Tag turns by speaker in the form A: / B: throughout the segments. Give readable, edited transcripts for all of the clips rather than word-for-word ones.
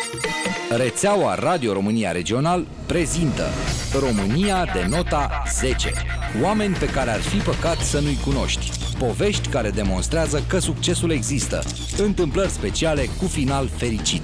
A: Rețeaua Radio România Regional prezintă România de nota 10. Oameni pe care ar fi păcat să nu-i cunoști. Povești care demonstrează că succesul există. Întâmplări speciale cu final fericit.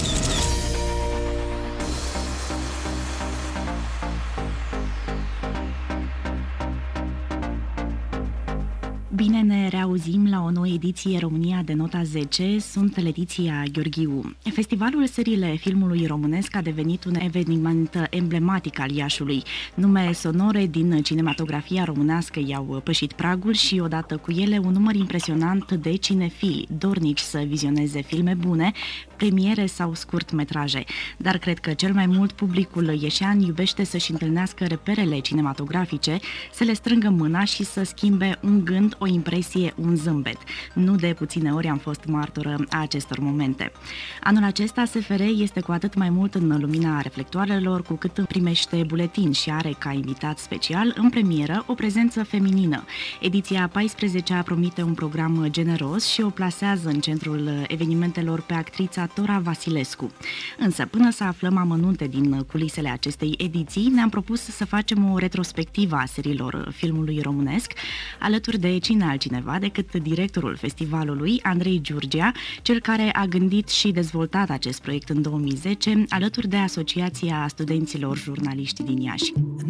B: Bine ne reauzim la o nouă ediție România de nota 10. Sunt Letiția Gheorghiu. Festivalul Seriile Filmului Românesc a devenit un eveniment emblematic al Iașului. Nume sonore din cinematografia românească i-au pășit pragul și odată cu ele un număr impresionant de cinefili, dornici să vizioneze filme bune, premiere sau scurtmetraje. Dar cred că cel mai mult publicul ieșean iubește să-și întâlnească reperele cinematografice, să le strângă mâna și să schimbe un gând, o impresie, un zâmbet. Nu de puține ori am fost martoră a acestor momente. Anul acesta SFR este cu atât mai mult în lumina reflectoarelor, cu cât primește buletin și are ca invitat special în premieră o prezență feminină. Ediția 14-a promite un program generos și o plasează în centrul evenimentelor pe actrița Tora Vasilescu. Însă, până să aflăm amănunte din culisele acestei ediții, ne-am propus să facem o retrospectivă a seriilor filmului românesc, alături de cine altcineva decât directorul festivalului, Andrei Giurgea, cel care a gândit și dezvoltat acest proiect în 2010, alături de Asociația Studenților Jurnaliști din Iași.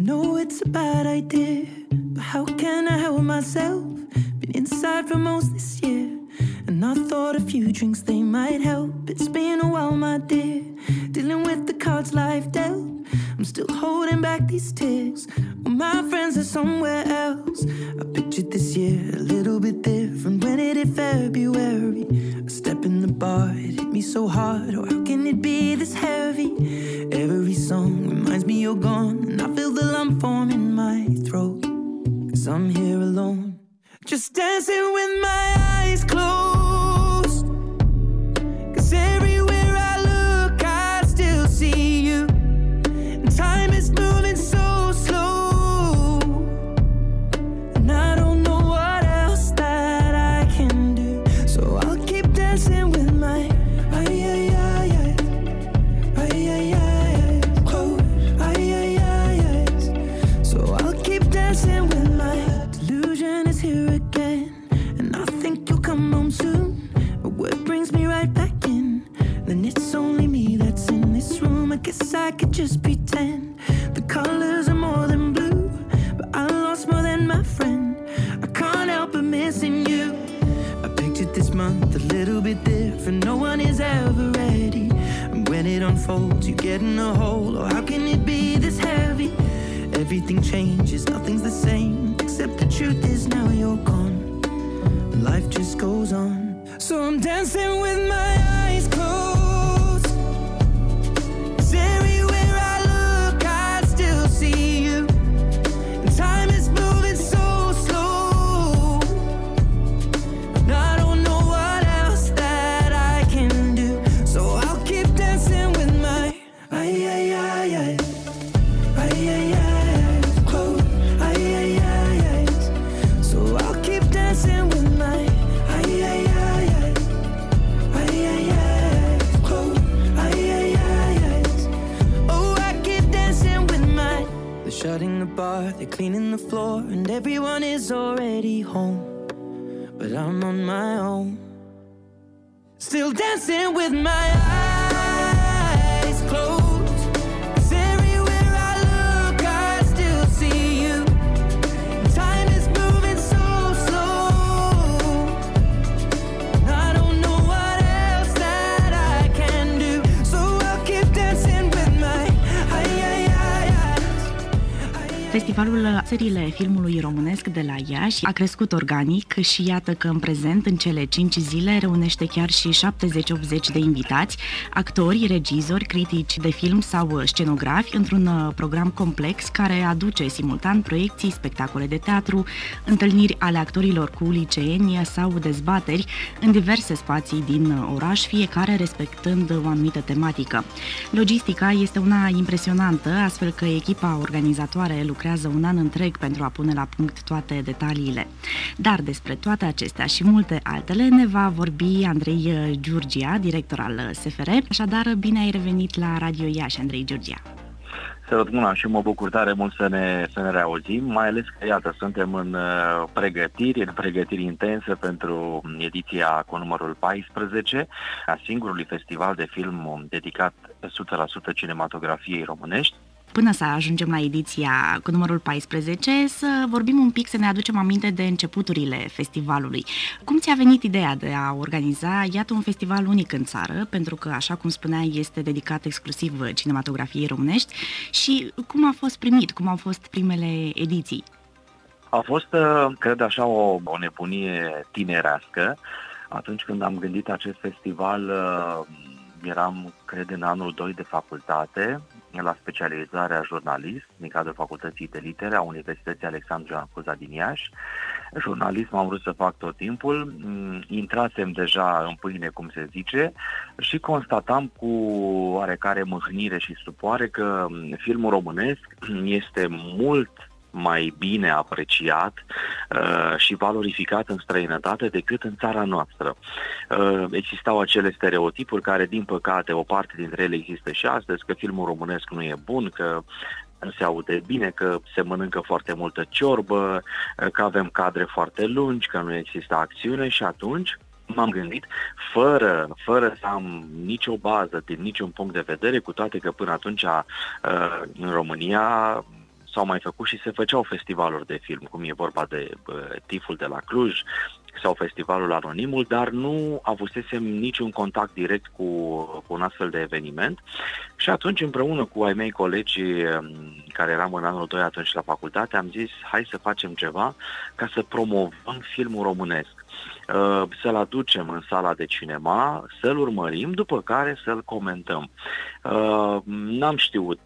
C: And I thought a few drinks, they might help. It's been a while, my dear, dealing with the cards life dealt. I'm still holding back these tears, well, my friends are somewhere else. I pictured this year a little bit different when it hit February. A step in the bar, it hit me so hard. Oh, how can it be this heavy? Every song reminds me you're gone, and I feel the lump form in my throat, 'cause I'm here alone, just dancing with my eyes closed. 'Cause everywhere I look, I still see you. And time is moving so slow, and I don't know what else that I can do. So I'll keep dancing with my close. So I'll keep dancing with my delusion is here again, and I think you'll come home soon. But what brings me right back in? Then it's only me that's in this room. I guess I could just pretend the colors are more than blue, but I lost more than my friend. I can't help but missing you. I pictured this month a little bit different. No one is ever ready, and when it unfolds, you get in a hole. Oh, how can it be this heavy? Everything changes, nothing's the same, except the truth is now you're gone. Life just goes on. So I'm dancing with my eyes closed. 'Cause everywhere I look, I still see you. And time is moving so slow, and I don't know what else that I can do. So I'll keep dancing with my shutting the bar, they're cleaning the floor, and everyone is already home. But I'm on my own, still dancing with my eyes closed. 'Cause everywhere I look, I still see you. Time is moving so slow, and I don't know what else that I can do. So I'll keep dancing with my
B: Festivalul Seriile Filmului Românesc de la Iași a crescut organic și iată că în prezent, în cele 5 zile, reunește chiar și 70-80 de invitați, actori, regizori, critici de film sau scenografi, într-un program complex care aduce simultan proiecții, spectacole de teatru, întâlniri ale actorilor cu liceeni sau dezbateri în diverse spații din oraș, fiecare respectând o anumită tematică. Logistica este una impresionantă, astfel că echipa organizatoare lucrează lucrează un an întreg pentru a pune la punct toate detaliile. Dar despre toate acestea și multe altele ne va vorbi Andrei Giurgia, director al SFR. Așadar, bine ai revenit la Radio Iași, Andrei Giurgia.
D: Salut, Muna, și mă bucur tare mult să ne reauzim, mai ales că, iată, suntem în pregătiri intense pentru ediția cu numărul 14 a singurului festival de film dedicat 100% cinematografiei românești.
B: Până să ajungem la ediția cu numărul 14, să vorbim un pic, să ne aducem aminte de începuturile festivalului. Cum ți-a venit ideea de a organiza, iată, un festival unic în țară, pentru că, așa cum spuneai, este dedicat exclusiv cinematografiei românești, și cum a fost primit, cum au fost primele ediții?
D: A fost, cred așa, o nebunie tinerească. Atunci când am gândit acest festival, eram, cred, în anul 2 de facultate, la specializarea jurnalist, din cadrul Facultății de Litere a Universității Alexandru Ioan Cuza din Iași. Jurnalism am vrut să fac tot timpul, intrasem deja în pâine, cum se zice, și constatam cu oarecare mâhnire și stupoare că filmul românesc este mult mai bine apreciat și valorificat în străinătate decât în țara noastră. Existau acele stereotipuri care, din păcate, o parte dintre ele există și astăzi, că filmul românesc nu e bun, că nu se aude bine, că se mănâncă foarte multă ciorbă, că avem cadre foarte lungi, că nu există acțiune. Și atunci m-am gândit, fără să am nicio bază din niciun punct de vedere, cu toate că până atunci în România s-au mai făcut și se făceau festivaluri de film, cum e vorba de TIFF-ul de la Cluj sau festivalul Anonimul, dar nu avusesem niciun contact direct cu un astfel de eveniment. Și atunci, împreună cu ai mei colegi care eram în anul 2 atunci la facultate, am zis, hai să facem ceva ca să promovăm filmul românesc, să-l aducem în sala de cinema, să-l urmărim, după care să-l comentăm. N-am știut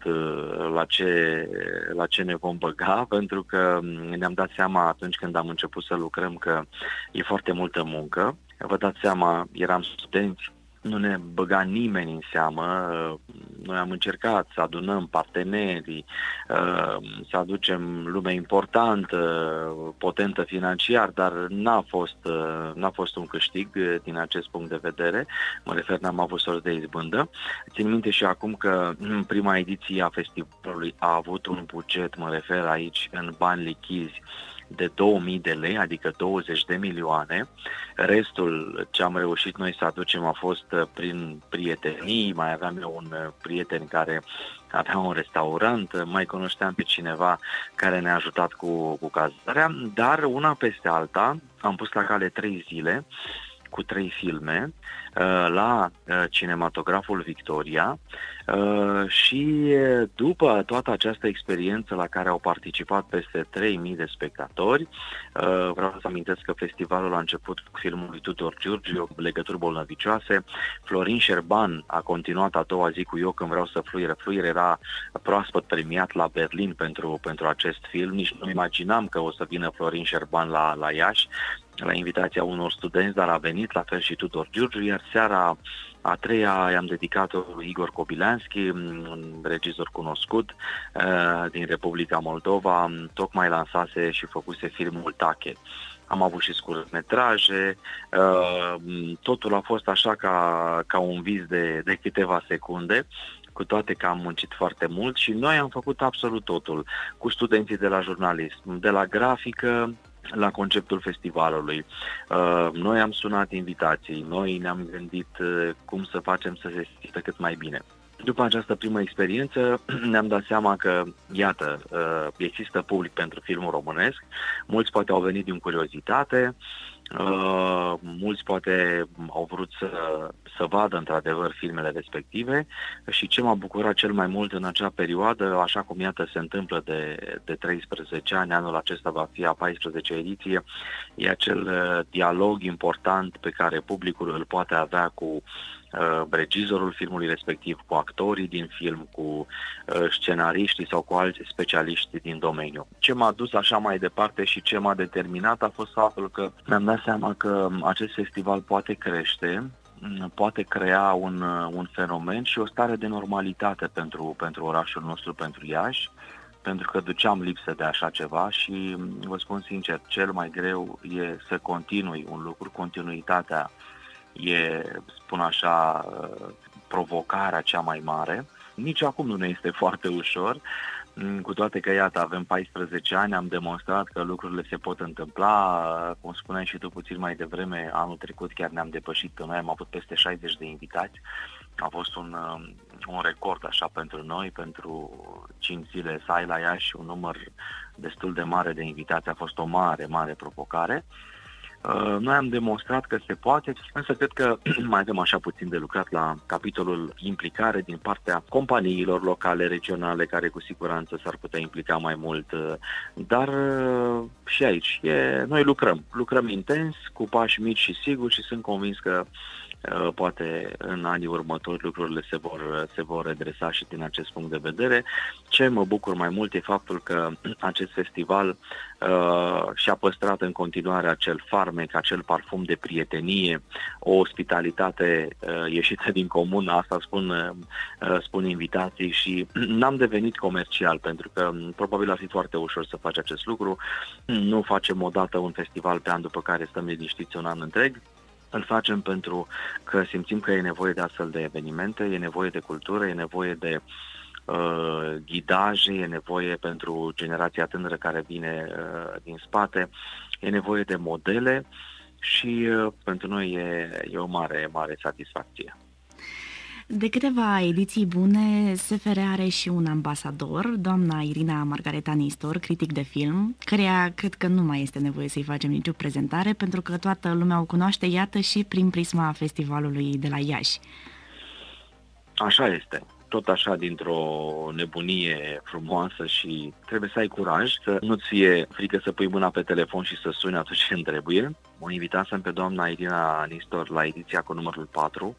D: la ce ne vom băga, pentru că ne-am dat seama atunci când am început să lucrăm că e foarte multă muncă. Vă dați seama, eram studenți, nu ne băga nimeni în seamă. Noi am încercat să adunăm partenerii, să aducem lume importantă, potentă financiar, dar n-a fost un câștig din acest punct de vedere. Mă refer, n-am avut sorți de izbândă. Țin minte și acum că prima ediție a festivalului a avut un buget, mă refer aici în bani lichizi, de 2000 de lei, adică 20 de milioane. Restul ce am reușit noi să aducem a fost prin prietenii. Mai aveam eu un prieten care avea un restaurant, mai cunoșteam pe cineva care ne-a ajutat cu cazarea, dar una peste alta am pus la cale 3 zile cu 3 filme la Cinematograful Victoria și după toată această experiență la care au participat peste 3000 de spectatori, vreau să amintesc că festivalul a început cu filmul lui Tudor Giurgiu, Legături bolnăvicioase. Florin Șerban a continuat a doua zi cu Eu când vreau să fluier. Fluier era proaspăt premiat la Berlin pentru acest film. Nici nu imaginam că o să vină Florin Șerban la Iași, la invitația unor studenți, dar a venit, la fel și Tudor Giurgiu, iar seara a treia i-am dedicat-o lui Igor Kobilanski, un regizor cunoscut din Republica Moldova, tocmai lansase și făcuse filmul Tache. Am avut și scurtmetraje, totul a fost așa ca un vis de câteva secunde, cu toate că am muncit foarte mult și noi am făcut absolut totul, cu studenții de la jurnalism, de la grafică, la conceptul festivalului. Noi am sunat invitații, noi ne-am gândit cum să facem să se simtă cât mai bine. După această primă experiență ne-am dat seama că, iată, există public pentru filmul românesc, mulți poate au venit din curiozitate, mulți poate au vrut să vadă într-adevăr filmele respective și ce m-a bucurat cel mai mult în acea perioadă, așa cum iată se întâmplă de 13 ani, anul acesta va fi a 14-a ediție, e acel dialog important pe care publicul îl poate avea cu regizorul filmului respectiv, cu actorii din film, cu scenariștii sau cu alți specialiști din domeniu. Ce m-a dus așa mai departe și ce m-a determinat a fost faptul că mi-am dat seama că acest festival poate crește, poate crea un fenomen și o stare de normalitate pentru orașul nostru, pentru Iași. pentru că duceam lipsă de așa ceva și vă spun sincer, cel mai greu e să continui un lucru, continuitatea e, spun așa, provocarea cea mai mare. Nici acum nu ne este foarte ușor, cu toate că, iată, avem 14 ani, am demonstrat că lucrurile se pot întâmpla. Cum spuneai și tu puțin mai devreme, anul trecut chiar ne-am depășit pe noi, am avut peste 60 de invitați. A fost un record așa pentru noi, pentru 5 zile să ai la Iași un număr destul de mare de invitați, a fost o mare provocare. Noi am demonstrat că se poate, însă cred că mai avem așa puțin de lucrat la capitolul implicare din partea companiilor locale, regionale, care cu siguranță s-ar putea implica mai mult, dar și aici noi lucrăm intens, cu pași mici și siguri și sunt convins că poate în anii următori lucrurile se vor redresa și din acest punct de vedere. Ce mă bucur mai mult e faptul că acest festival și-a păstrat în continuare acel farmec, acel parfum de prietenie, o ospitalitate ieșită din comun, asta spun invitații, și n-am devenit comercial, pentru că probabil ar fi foarte ușor să faci acest lucru. Nu facem odată un festival pe an după care stăm liniștiți un an întreg. Îl facem pentru că simțim că e nevoie de astfel de evenimente, e nevoie de cultură, e nevoie de ghidaje, e nevoie pentru generația tânără care vine din spate, e nevoie de modele și pentru noi e o mare satisfacție.
B: De câteva ediții bune, SFR are și un ambasador, doamna Irina Margareta Nistor, critic de film, căreia cred că nu mai este nevoie să-i facem nicio prezentare, pentru că toată lumea o cunoaște, iată, și prin prisma festivalului de la Iași.
D: Așa este. Tot așa, dintr-o nebunie frumoasă, și trebuie să ai curaj, să nu-ți fie frică să pui mâna pe telefon și să suni atunci când trebuie. O invitasem pe doamna Irina Nistor la ediția cu numărul 4.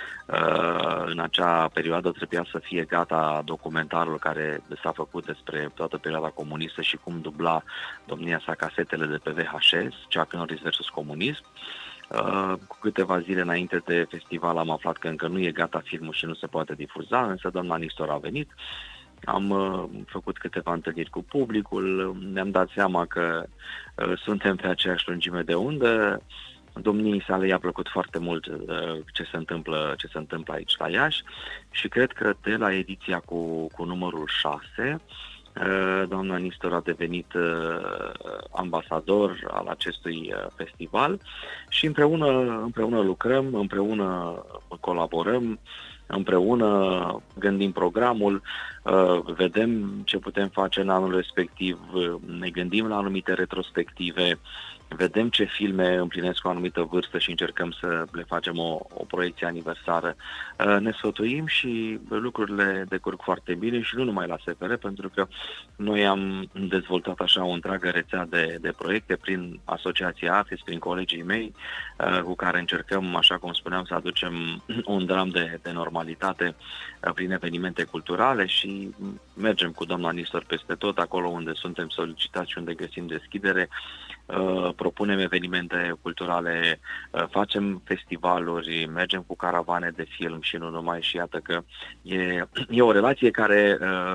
D: În acea perioadă trebuia să fie gata documentarul care s-a făcut despre toată perioada comunistă și cum dubla domnia sa casetele de pe VHS, Chuck Norris versus comunism. Cu câteva zile înainte de festival am aflat că încă nu e gata filmul și nu se poate difuza, însă doamna Nistor a venit. Am făcut câteva întâlniri cu publicul, ne-am dat seama că suntem pe aceeași lungime de undă. Domniei sale i-a plăcut foarte mult ce se întâmplă aici la Iași și cred că de la ediția cu numărul 6, doamna Nistor a devenit ambasador al acestui festival și împreună lucrăm, împreună colaborăm, împreună gândim programul, vedem ce putem face în anul respectiv, ne gândim la anumite retrospective, vedem ce filme împlinesc o anumită vârstă și încercăm să le facem o proiecție aniversară. Ne sfătuim și lucrurile decurg foarte bine și nu numai la SFR, pentru că noi am dezvoltat așa o întreagă rețea de proiecte prin Asociația AFIS, prin colegii mei, cu care încercăm, așa cum spuneam, să aducem un dram de normalitate prin evenimente culturale și mergem cu doamna Nistor peste tot, acolo unde suntem solicitați și unde găsim deschidere. Propunem evenimente culturale, facem festivaluri, mergem cu caravane de film și nu numai, și iată că e o relație care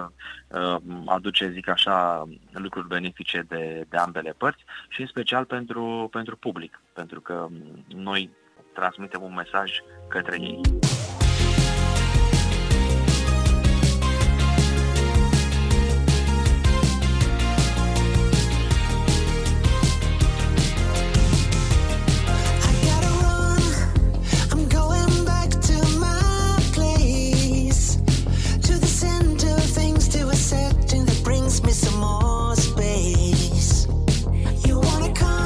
D: aduce, zic așa, lucruri benefice de ambele părți și în special pentru public, pentru că noi transmitem un mesaj către ei.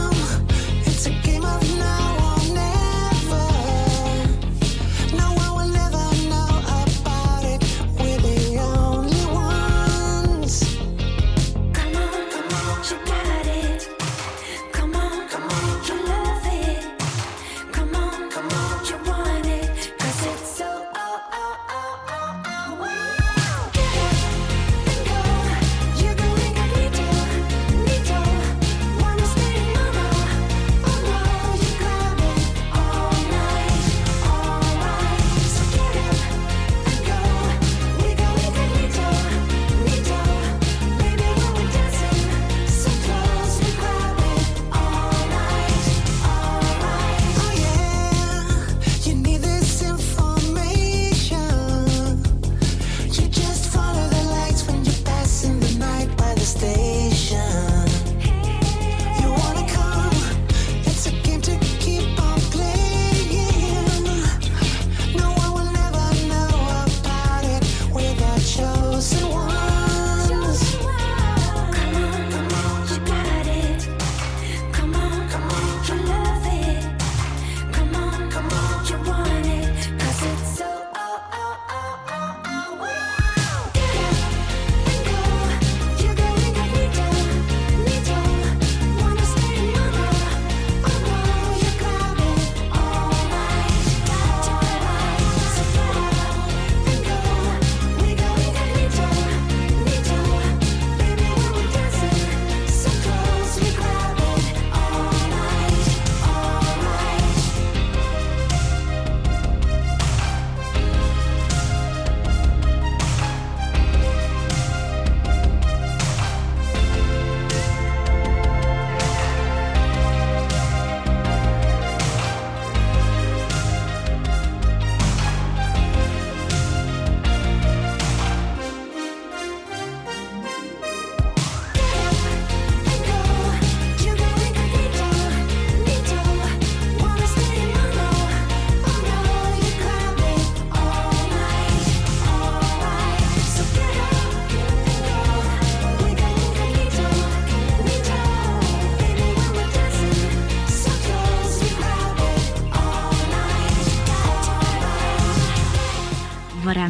C: No, I will never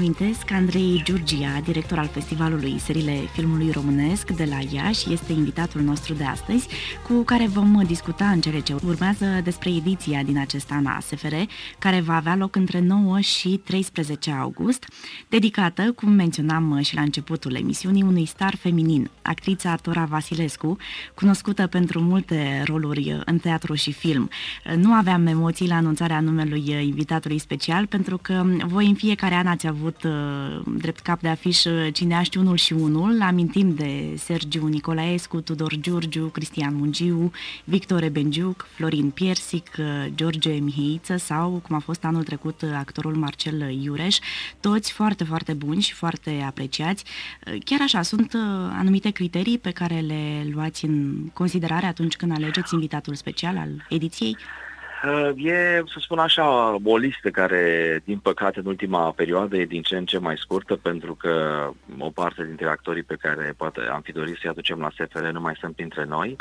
B: reamintesc, Andrei Giurgia, director al Festivalului Serile Filmului Românesc de la Iași, este invitatul nostru de astăzi, cu care vom discuta în cele ce urmează despre ediția din acest an a SFR, care va avea loc între 9 și 13 august, dedicată, cum menționam și la începutul emisiunii, unui star feminin, actrița Tora Vasilescu, cunoscută pentru multe roluri în teatru și film. Nu aveam emoții la anunțarea numelui invitatului special, pentru că voi în fiecare an ați avut drept cap de afiș Cineaști unul și unul. Amintim de Sergiu Nicolaescu, Tudor Giurgiu, Cristian Mungiu, Victor Ebengiuc, Florin Piersic, George Miheiță sau, cum a fost anul trecut, actorul Marcel Iureș, toți foarte, foarte buni și foarte apreciați. Chiar așa, sunt anumite criterii pe care le luați în considerare atunci când alegeți invitatul special al ediției?
D: E, să spun așa, o listă care, din păcate, în ultima perioadă e din ce în ce mai scurtă, pentru că o parte dintre actorii pe care poate am fi dorit să-i aducem la SFR nu mai sunt printre noi.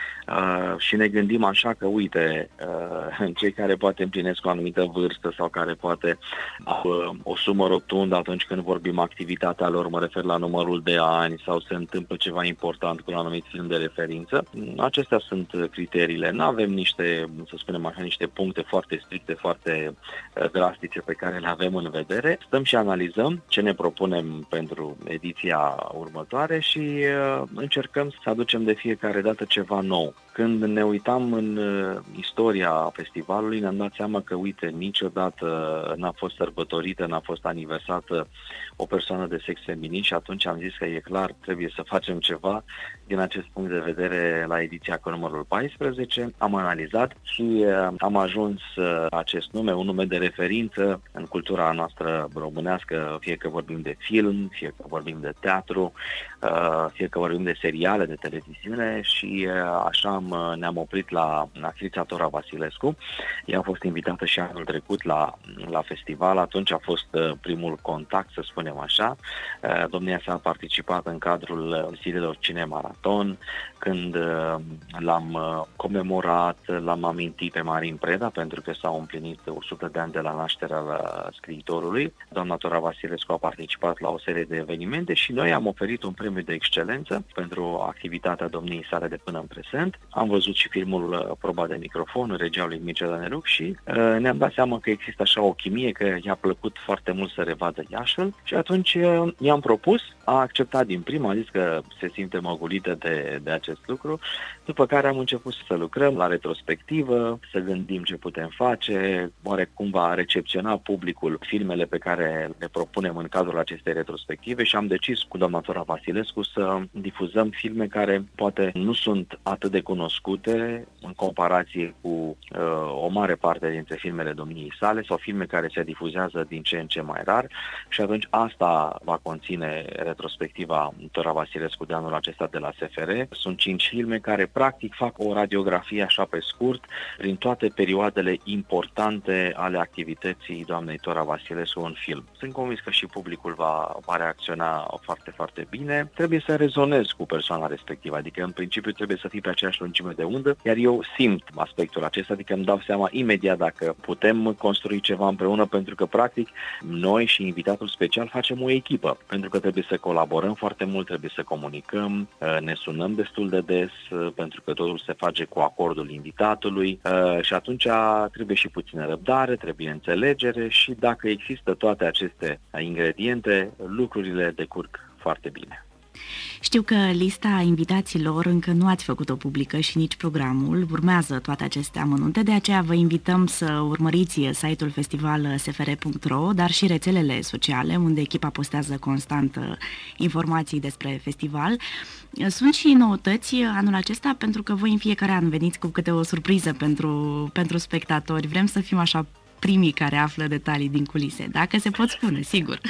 D: Și ne gândim așa că, uite, cei care poate împlinesc o anumită vârstă sau care poate au o sumă rotundă atunci când vorbim activitatea lor, mă refer la numărul de ani sau se întâmplă ceva important cu un anumit film de referință, acestea sunt criteriile. Nu avem niște, să spunem așa, niște puncte foarte stricte, foarte drastice pe care le avem în vedere. Stăm și analizăm ce ne propunem pentru ediția următoare și încercăm să aducem de fiecare dată ceva nou. Când ne uitam în istoria festivalului, ne-am dat seama că, uite, niciodată n-a fost sărbătorită, n-a fost aniversată o persoană de sex feminin și atunci am zis că e clar, trebuie să facem ceva din acest punct de vedere la ediția cu numărul 14. Am analizat și am ajuns acest nume, un nume de referință în cultura noastră românească, fie că vorbim de film, fie că vorbim de teatru, fie că vorbim de seriale, de televiziune și așa ne-am oprit la actrița Tora Vasilescu. Ea a fost invitată și anul trecut la festival, atunci a fost primul contact, să spunem așa. Domnia sa a participat în cadrul zilelor Cinemaraton, când l-am comemorat, l-am amintit pe Marin Preda, pentru că s-au împlinit 100 de ani de la nașterea scriitorului. Doamna Tora Vasilescu a participat la o serie de evenimente și noi am oferit un premiu de excelență pentru activitatea domniei sale de până în prezent. Am văzut și filmul Proba de microfon, regia lui Mircea Dăneruc și ne-am dat seama că există așa o chimie, că i-a plăcut foarte mult să revadă Iașul și atunci i-am propus, a acceptat din prima, a zis că se simte măgulită de acest lucru, după care am început să lucrăm la retrospectivă, să gândim ce putem face, oare cum va recepționa publicul filmele pe care le propunem în cadrul acestei retrospective și am decis cu doamna Tora Vasilescu să difuzăm filme care poate nu sunt atât de cunoscute în comparație cu o mare parte dintre filmele domniei sale sau filme care se difuzează din ce în ce mai rar și atunci asta va conține retrospectiva Tora Vasilescu de anul acesta de la SFR. Sunt 5 filme care practic fac o radiografie așa pe scurt prin toate perioadele importante ale activității doamnei Tora Vasilescu în film. Sunt convins că și publicul va reacționa foarte, foarte bine. Trebuie să rezonez cu persoana respectivă, adică în principiu trebuie să fii pe aceeași lungime de undă, iar eu simt aspectul acesta, adică îmi dau seama imediat dacă putem construi ceva împreună, pentru că practic noi și invitatul special facem o echipă, pentru că trebuie să colaborăm foarte mult, trebuie să comunicăm, ne sunăm destul de des, pentru că totul se face cu acordul invitatului și atunci trebuie și puțină răbdare, trebuie înțelegere și dacă există toate aceste ingrediente, lucrurile decurg foarte bine.
B: Știu că lista invitațiilor încă nu ați făcut-o publică și nici programul, urmează toate aceste amănunte, de aceea vă invităm să urmăriți site-ul festivalsfr.ro, dar și rețelele sociale, unde echipa postează constant informații despre festival. Sunt și noutăți anul acesta, pentru că voi în fiecare an veniți cu câte o surpriză pentru spectatori. Vrem să fim așa primii care află detalii din culise, dacă se pot spune, sigur.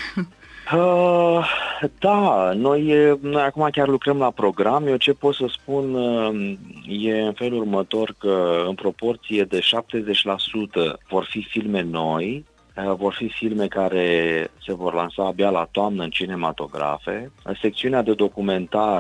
D: Da, noi acum chiar lucrăm la program. Eu ce pot să spun e în felul următor, că în proporție de 70% vor fi filme noi, vor fi filme care se vor lansa abia la toamnă în cinematografe. Secțiunea de documentar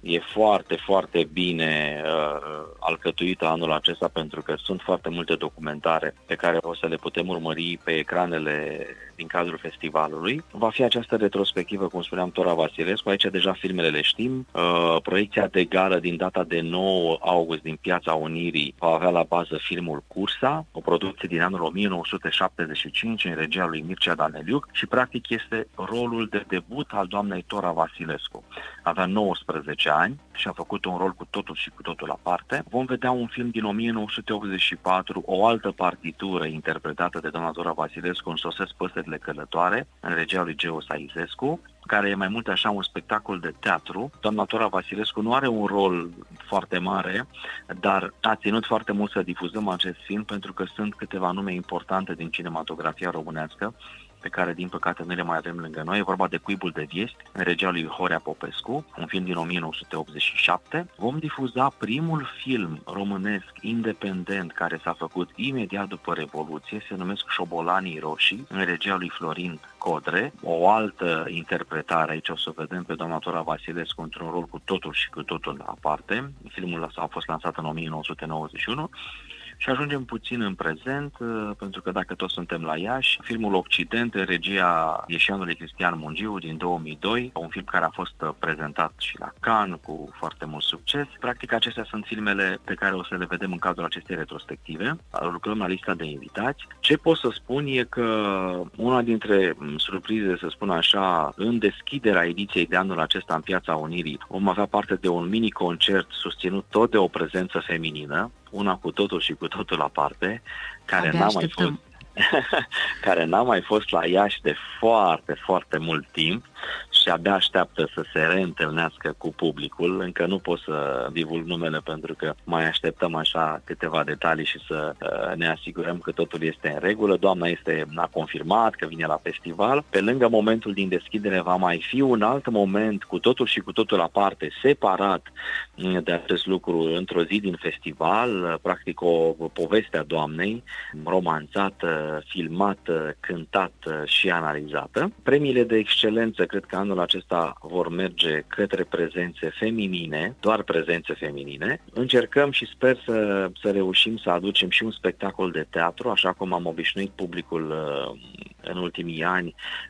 D: e foarte, foarte bine alcătuită anul acesta, pentru că sunt foarte multe documentare pe care o să le putem urmări pe ecranele din cadrul festivalului. Va fi această retrospectivă, cum spuneam, Tora Vasilescu. Aici deja filmele le știm. Proiecția de gală din data de 9 august din Piața Unirii va avea la bază filmul Cursa, o producție din anul 1975 în regia lui Mircea Daneliuc și practic este rolul de debut al doamnei Tora Vasilescu. Avea 19 ani și a făcut un rol cu totul și cu totul aparte. Vom vedea un film din 1984, o altă partitură interpretată de doamna Tora Vasilescu, în Sosesc păsările călătoare, în regia lui Geo Saizescu, care e mai mult așa un spectacol de teatru. Doamna Tora Vasilescu nu are un rol foarte mare, dar a ținut foarte mult să difuzăm acest film, pentru că sunt câteva nume importante din cinematografia românească pe care, din păcate, nu le mai avem lângă noi. E vorba de Cuibul de Viești, în regia lui Horea Popescu, un film din 1987. Vom difuza primul film românesc independent care s-a făcut imediat după Revoluție, se numesc Șobolanii Roșii, în regia lui Florin Codre. O altă interpretare, aici o să vedem pe doamna Tora Vasilescu într-un rol cu totul și cu totul aparte. Filmul ăsta a fost lansat în 1991. Și ajungem puțin în prezent, pentru că dacă toți suntem la Iași, filmul Occident, regia ieșeanului Cristian Mungiu din 2002, un film care a fost prezentat și la Cannes cu foarte mult succes. Practic acestea sunt filmele pe care o să le vedem în cadrul acestei retrospective. Lucrăm la lista de invitați. Ce pot să spun e că una dintre surprize, să spun așa, în deschiderea ediției de anul acesta în Piața Unirii, vom avea parte de un mini-concert susținut tot de o prezență feminină, una cu totul și cu totul aparte, care n-a mai fost la Iași de foarte, foarte mult timp și abia așteaptă să se reîntâlnească cu publicul. Încă nu pot să divulg numele, pentru că mai așteptăm așa câteva detalii și să ne asigurăm că totul este în regulă. Doamna a confirmat că vine la festival. Pe lângă momentul din deschidere va mai fi un alt moment cu totul și cu totul aparte, separat de acest lucru, într-o zi din festival, practic o poveste a doamnei, romanțată, filmată, cântată și analizată. Premiile de excelență cred că anul acesta vor merge către prezențe feminine, doar prezențe feminine. Încercăm și sper să reușim să aducem și un spectacol de teatru, așa cum am obișnuit publicul în ultimii ani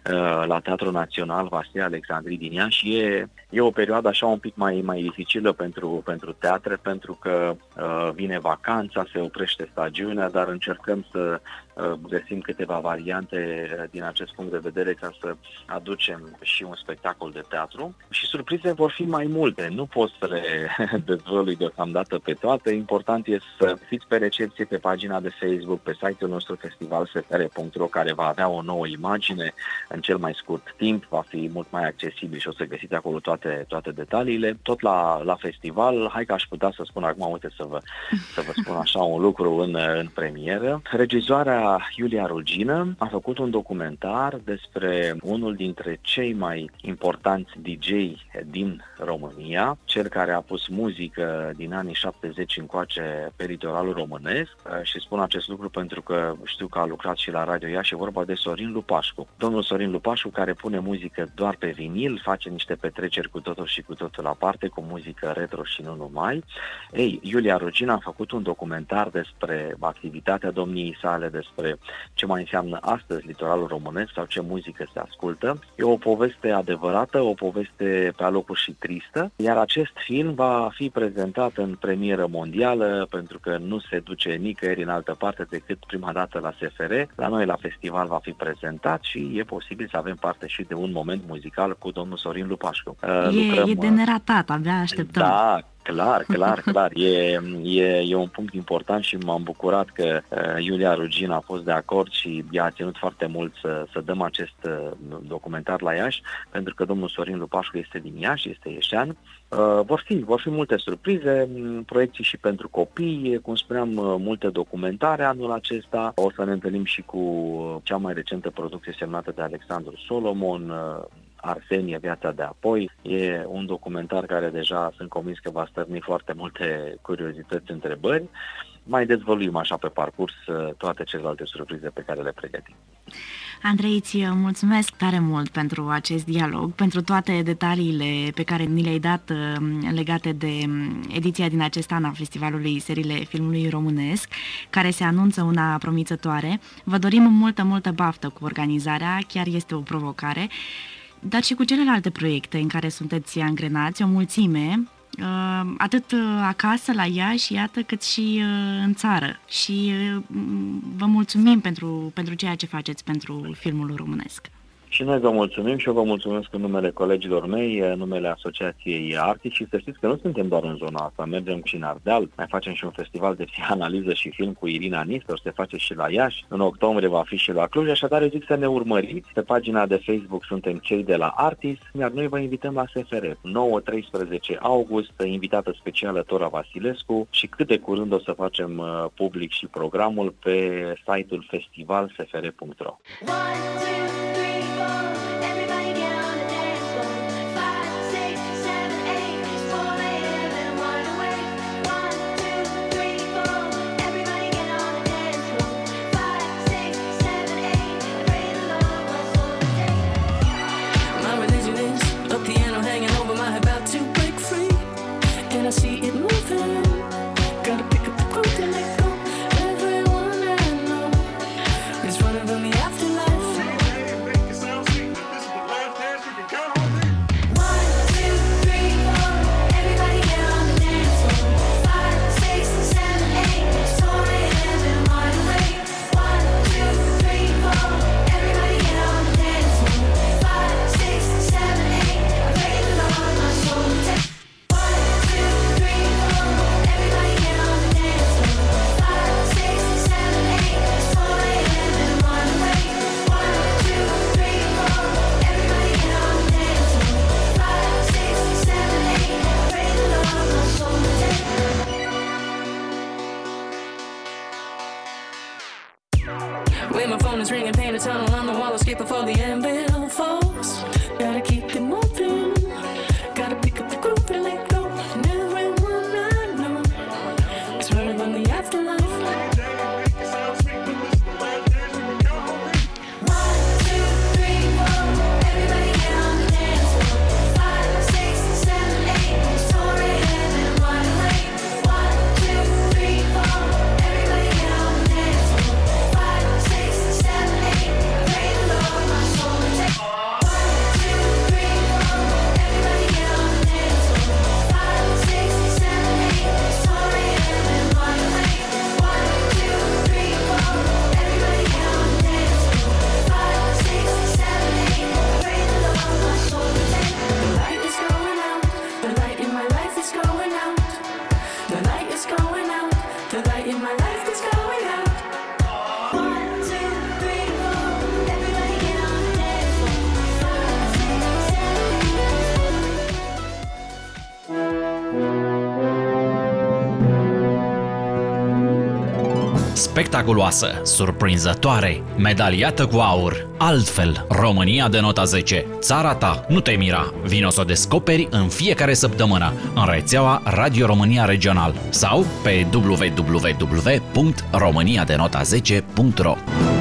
D: la Teatrul Național Vasile Alexandri din Iași și e o perioadă așa un pic mai dificilă pentru teatre, pentru că vine vacanța, se oprește stagiunea, dar încercăm să găsim câteva variante din acest punct de vedere ca să aducem și un spectacol de teatru. Și surprize vor fi mai multe, nu pot să le dezvălui deocamdată pe toate. Important este să fiți pe recepție pe pagina de Facebook, pe site-ul nostru festivalsfr.ro, care va avea o nouă imagine în cel mai scurt timp, va fi mult mai accesibil și o să găsiți acolo toate detaliile. Tot la festival, hai că aș putea să spun acum, uite să vă spun așa un lucru în premieră. Regizoarea Iulia Rugină a făcut un documentar despre unul dintre cei mai importanți DJ din România, cel care a pus muzică din anii 70 încoace pe litoralul românesc, și spun acest lucru pentru că știu că a lucrat și la Radio Iași, e vorba de Sorin Lupașcu. Domnul Sorin Lupașcu, care pune muzică doar pe vinil, face niște petreceri cu totul și cu totul aparte, cu muzică retro și nu numai. Iulia Rugină a făcut un documentar despre activitatea domniei sale, despre ce mai înseamnă astăzi litoralul românesc sau ce muzică se ascultă. E o poveste adevărată, o poveste pe alocuri și tristă, iar acest film va fi prezentat în premieră mondială, pentru că nu se duce nicăieri în altă parte decât prima dată la SFR. La noi la festival va fi prezentat și e posibil să avem parte și de un moment muzical cu domnul Sorin Lupașcu.
B: E de neratat, abia așteptăm.
D: Da, clar. E un punct important și m-am bucurat că Iulia Rugină a fost de acord și i-a ținut foarte mult să dăm acest documentar la Iași, pentru că domnul Sorin Lupașcu este din Iași, este ieșean. Vor fi multe surprize, proiecții și pentru copii, cum spuneam, multe documentare anul acesta. O să ne întâlnim și cu cea mai recentă producție semnată de Alexandru Solomon, Arsenie, Viața de apoi. E un documentar care deja sunt convins că va stârni foarte multe curiozități, întrebări. mai dezvăluim așa pe parcurs toate celelalte surprize pe care le pregătim.
B: Andrei, îți mulțumesc tare mult pentru acest dialog, pentru toate detaliile pe care ni le-ai dat legate de ediția din acest an a Festivalului Seriile Filmului Românesc, care se anunță una promițătoare. Vă dorim multă baftă cu organizarea, chiar este o provocare, dar și cu celelalte proiecte în care sunteți angrenați, o mulțime, atât acasă la Iași, iată, cât și în țară. Și vă mulțumim pentru ceea ce faceți pentru filmul românesc.
D: Și noi vă mulțumim și eu vă mulțumesc în numele colegilor mei, în numele Asociației Artis și să știți că nu suntem doar în zona asta, mergem și în Ardeal, mai facem și un festival de psihanaliză și film cu Irina Nistor, se face și la Iași, în octombrie va fi și la Cluj, așadar eu zic să ne urmăriți, pe pagina de Facebook suntem cei de la Artis, iar noi vă invităm la SFR, 9-13 august, invitată specială Tora Vasilescu și cât de curând o să facem public și programul pe site-ul festivalsfr.ro.
C: I see it moving. Gotta pick up the group and let go. Everyone I know is running from the afterlife. 1, 2, 3, 4. Everybody get on the dance floor. 5, 6, 7, 8. Story heaven, wide awake. 1, 2, 3, 4. Everybody get on the dance floor. 5, 6, 7, 8. I pray the Lord my soul to take. When my phone is ringing, paint a tunnel on the wall, escape before the anvil falls. Gotta keep it moving. Gotta pick up the group and let go. And everyone I know is running from the afterlife. 1, 2, 3, 4. Everybody get on the dance floor. 5, 6, 7, 8. Story heaven, wide awake. 1, 2, 3, 4. Everybody get on the dance floor. 5, 6, 7, 8. I pray the Lord my soul to take. 1, 2, 3, 4. Everybody get on the dance floor. 5, 6, 7, 8. Story heaven, wide awake. 1, 2, 3, 4. Everybody get on the dance floor. 5, 6, 7, 8. I pray the Lord my soul to take. The light is going out. The light in my life is going out. The light is going out. The light in my life is going out. 1, 2, 3, 4. Everybody get on the dance floor. 5, 6, 7, 8.
E: Spectaculoasă, surprinzătoare, medaliată cu aur, altfel, România de nota 10. Țara ta, nu te mira, vino să o descoperi în fiecare săptămână în rețeaua Radio România Regional sau pe www.romaniadenota10.ro.